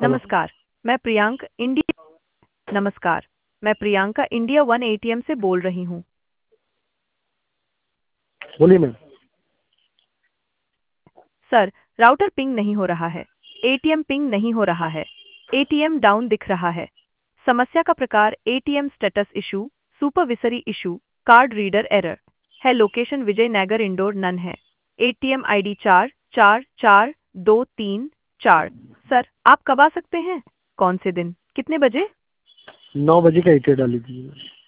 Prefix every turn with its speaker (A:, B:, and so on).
A: Hello.
B: नमस्कार। मैं Priyank India नमस्कार। मैं प्रियंका इंडिया वन एटीएम से बोल रही हूँ।
A: बोलिए मैम।
B: सर, राउटर पिंग नहीं हो रहा है। एटीएम पिंग नहीं हो रहा है। एटीएम डाउन दिख रहा है। समस्या का प्रकार ATM status issue, supervisory issue, card reader error है। लोकेशन विजयनगर इंडोर नन है। ATM ID 444234। सर, आप कब आ सकते हैं? कौन से दिन, कितने बजे?
A: 9 बजे का एटेड डाली थी।